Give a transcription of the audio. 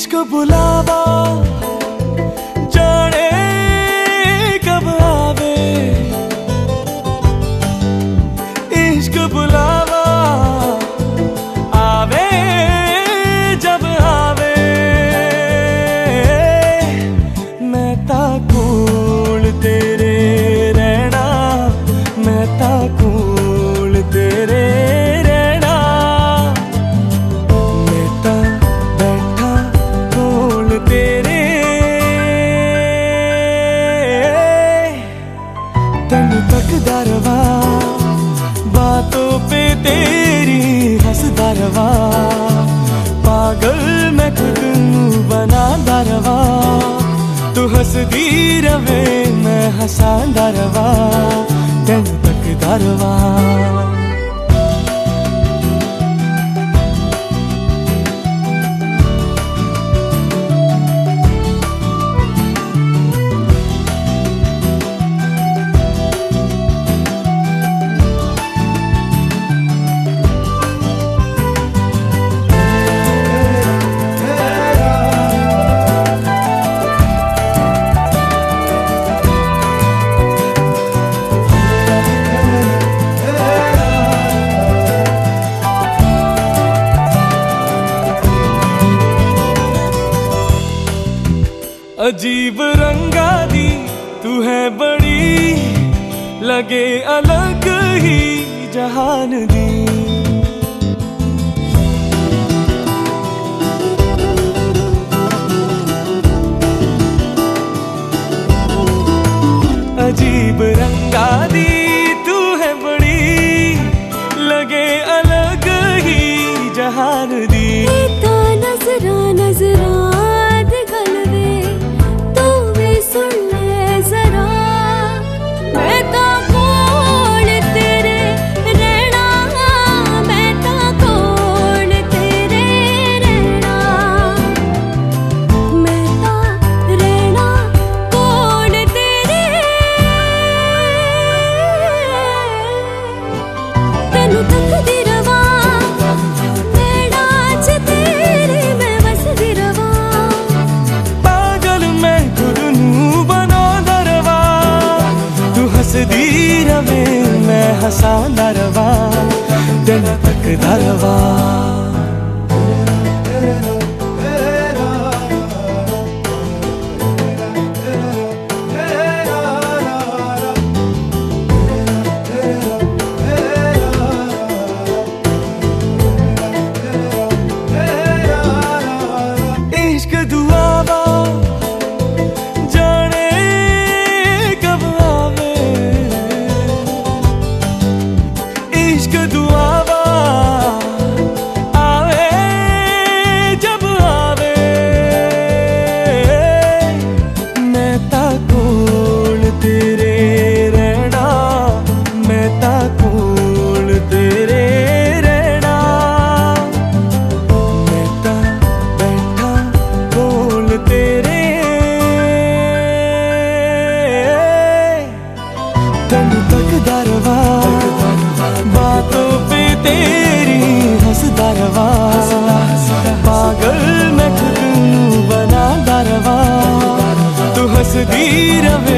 इश्क बुलावा जाने कब आवे, इश्क बुलावा आवे जब आवे। मैं ता कोल तेरे रहना, मैं ता कोल तेरे रहना, मैं ता बैठा कोल तेरे। तेनू तकदा रवा, बातों पे तेरी हंसदा रवा, पागल मैं खुद नू बनांदा रवा। तू हंसदी रवे मैं हंसांदा रवा, तेनू तकदा रवा। अजीब रंगा दी तू है बड़ी, लगे अलग ही जहान दी। अजीब रंगा दी तू है बड़ी, लगे अलग ही जहान दी। तो नजरा नजरा हंसदी रवे मैं हंसांदा रवा, दिन तकदा रवा। इश्क दुआवा जाने कब आवे, इश्क दुआवा आवे जब आवे। मैं ता कोल तेरे रहना, मैं ता कोल तेरे रहना, मैं ता बैठा कोल तेरे। तेनू तकदा रवा, बातों पे तेरी हंसदा रवा, पागल मैं खुद नू बनांदा रवा। तू हंसदी रवे